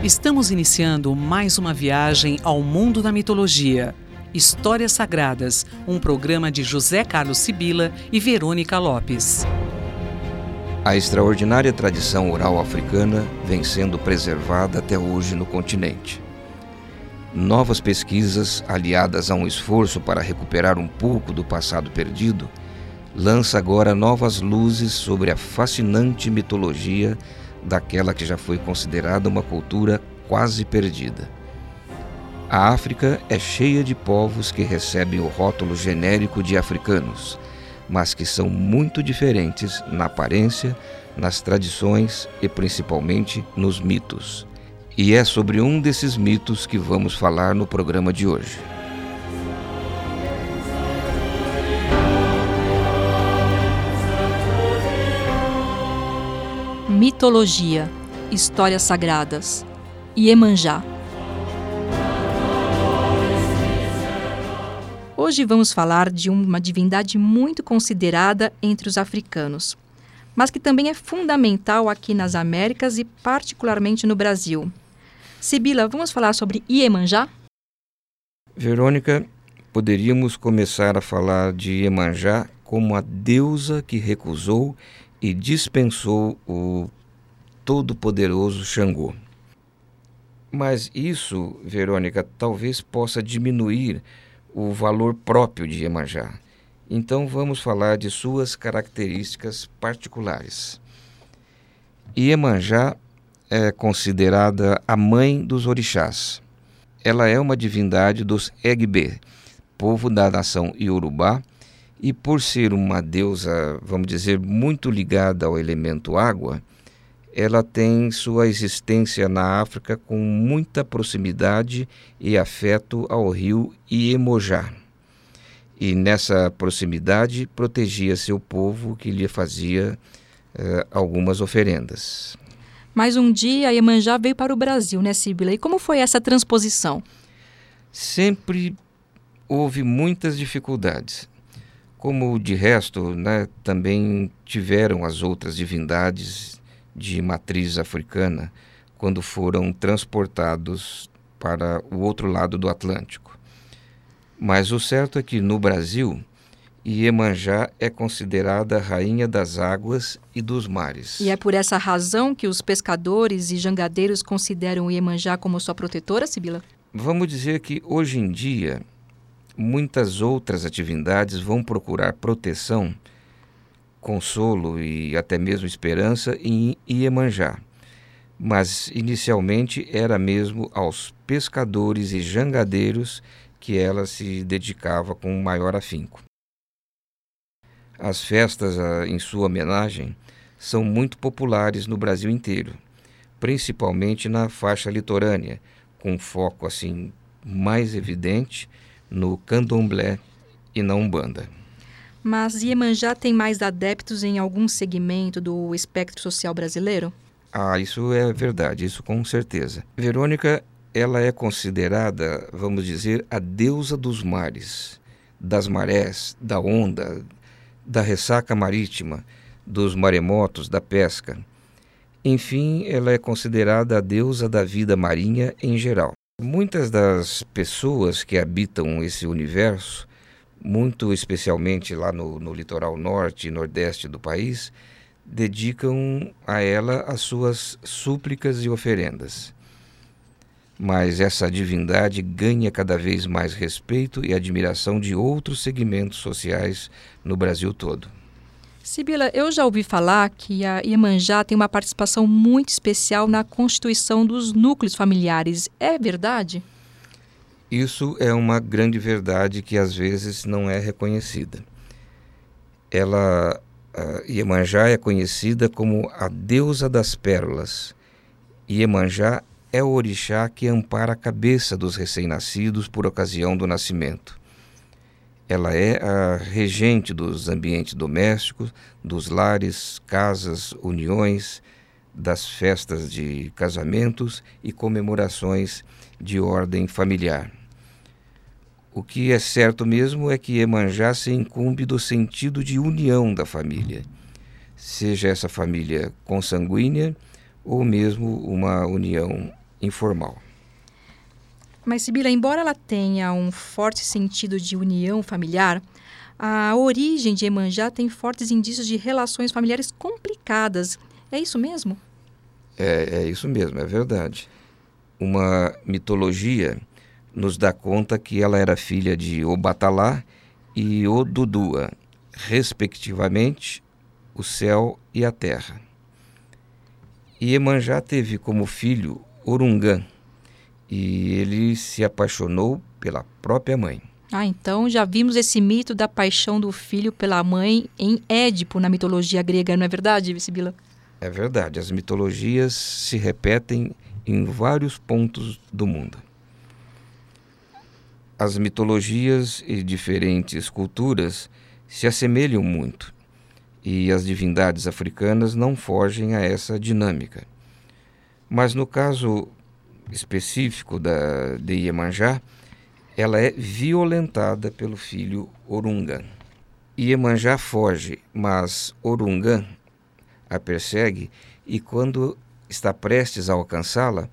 Estamos iniciando mais uma viagem ao mundo da mitologia. Histórias Sagradas, um programa de José Carlos Sibila e Verônica Lopes. A extraordinária tradição oral africana vem sendo preservada até hoje no continente. Novas pesquisas, aliadas a um esforço para recuperar um pouco do passado perdido, lança agora novas luzes sobre a fascinante mitologia daquela que já foi considerada uma cultura quase perdida. A África é cheia de povos que recebem o rótulo genérico de africanos, mas que são muito diferentes na aparência, nas tradições e principalmente nos mitos. E é sobre um desses mitos que vamos falar no programa de hoje. Mitologia, Histórias Sagradas, Iemanjá. Hoje vamos falar de uma divindade muito considerada entre os africanos, mas que também é fundamental aqui nas Américas e particularmente no Brasil. Sibila, vamos falar sobre Iemanjá? Verônica, poderíamos começar a falar de Iemanjá como a deusa que recusou e dispensou o todo-poderoso Xangô. Mas isso, Verônica, talvez possa diminuir o valor próprio de Iemanjá. Então vamos falar de suas características particulares. Iemanjá é considerada a mãe dos orixás. Ela é uma divindade dos Egbe, povo da nação Iorubá, e por ser uma deusa, vamos dizer, muito ligada ao elemento água, ela tem sua existência na África com muita proximidade e afeto ao rio Iemonjá. E nessa proximidade protegia seu povo, que lhe fazia algumas oferendas. Mas um dia a Iemanjá veio para o Brasil, né, Sibila? E como foi essa transposição? Sempre houve muitas dificuldades. Como de resto, também tiveram as outras divindades de matriz africana quando foram transportados para o outro lado do Atlântico. Mas o certo é que no Brasil, Iemanjá é considerada a rainha das águas e dos mares. E é por essa razão que os pescadores e jangadeiros consideram Iemanjá como sua protetora, Sibila? Vamos dizer que hoje em dia muitas outras atividades vão procurar proteção, consolo e até mesmo esperança em Iemanjá. Mas inicialmente era mesmo aos pescadores e jangadeiros que ela se dedicava com maior afinco. As festas em sua homenagem são muito populares no Brasil inteiro, principalmente na faixa litorânea, com foco assim mais evidente no candomblé e na umbanda. Mas Iemanjá tem mais adeptos em algum segmento do espectro social brasileiro? Isso é verdade, isso com certeza. Verônica, ela é considerada, vamos dizer, a deusa dos mares, das marés, da onda, da ressaca marítima, dos maremotos, da pesca. Enfim, ela é considerada a deusa da vida marinha em geral. Muitas das pessoas que habitam esse universo, muito especialmente lá no litoral norte e nordeste do país, dedicam a ela as suas súplicas e oferendas. Mas essa divindade ganha cada vez mais respeito e admiração de outros segmentos sociais no Brasil todo. Sibila, eu já ouvi falar que a Iemanjá tem uma participação muito especial na constituição dos núcleos familiares. É verdade? Isso é uma grande verdade que às vezes não é reconhecida. Iemanjá é conhecida como a deusa das pérolas. Iemanjá é o orixá que ampara a cabeça dos recém-nascidos por ocasião do nascimento. Ela é a regente dos ambientes domésticos, dos lares, casas, uniões, das festas de casamentos e comemorações de ordem familiar. O que é certo mesmo é que Iemanjá se incumbe do sentido de união da família, seja essa família consanguínea ou mesmo uma união informal. Mas, Sibila, embora ela tenha um forte sentido de união familiar, a origem de Iemanjá tem fortes indícios de relações familiares complicadas. É isso mesmo? É isso mesmo, é verdade. Uma mitologia nos dá conta que ela era filha de Obatalá e Odudua, respectivamente, o céu e a terra. E Iemanjá teve como filho Orungã, e ele se apaixonou pela própria mãe. Então já vimos esse mito da paixão do filho pela mãe em Édipo, na mitologia grega, não é verdade, Sibila? É verdade, as mitologias se repetem em vários pontos do mundo. As mitologias e diferentes culturas se assemelham muito, e as divindades africanas não fogem a essa dinâmica. Mas no caso específico de Iemanjá, ela é violentada pelo filho Orungã. Iemanjá foge, mas Orungã a persegue, e quando está prestes a alcançá-la,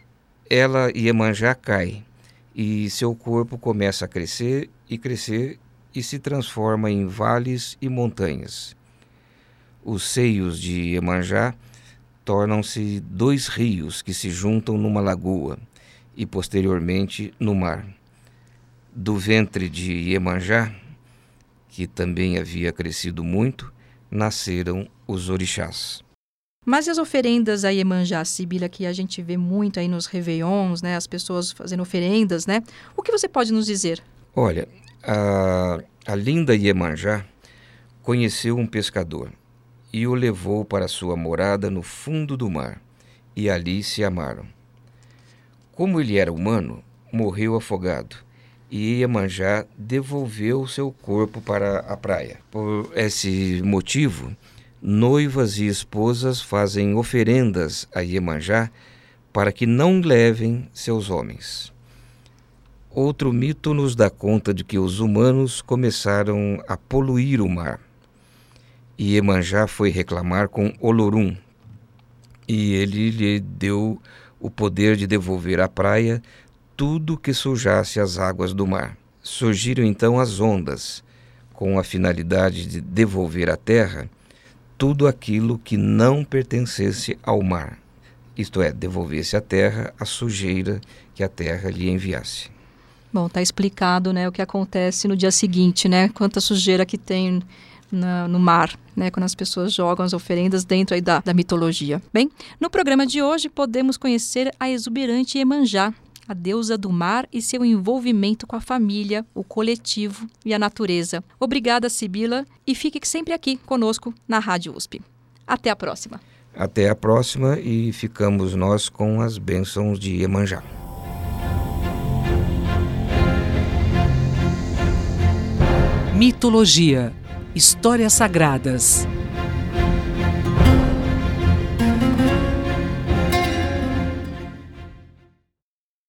Iemanjá cai, e seu corpo começa a crescer e se transforma em vales e montanhas. Os seios de Iemanjá tornam-se 2 rios que se juntam numa lagoa e posteriormente no mar. Do ventre de Iemanjá, que também havia crescido muito, nasceram os orixás. Mas e as oferendas a Iemanjá, Sibila, que a gente vê muito aí nos réveillons, né? As pessoas fazendo oferendas, né? O que você pode nos dizer? Olha, a linda Iemanjá conheceu um pescador e o levou para sua morada no fundo do mar, e ali se amaram. Como ele era humano, morreu afogado, e Iemanjá devolveu seu corpo para a praia. Por esse motivo, noivas e esposas fazem oferendas a Iemanjá para que não levem seus homens. Outro mito nos dá conta de que os humanos começaram a poluir o mar. E Iemanjá foi reclamar com Olorum, e ele lhe deu o poder de devolver à praia tudo que sujasse as águas do mar. Surgiram então as ondas, com a finalidade de devolver à terra tudo aquilo que não pertencesse ao mar, isto é, devolvesse à terra a sujeira que a terra lhe enviasse. Bom, está explicado, né, o que acontece no dia seguinte, né? Quanta sujeira que tem no mar, né, quando as pessoas jogam as oferendas dentro aí da mitologia. Bem, no programa de hoje podemos conhecer a exuberante Iemanjá, a deusa do mar e seu envolvimento com a família, o coletivo e a natureza. Obrigada, Sibila, e fique sempre aqui conosco na Rádio USP. Até a próxima. Até a próxima, e ficamos nós com as bênçãos de Iemanjá. Mitologia, histórias sagradas.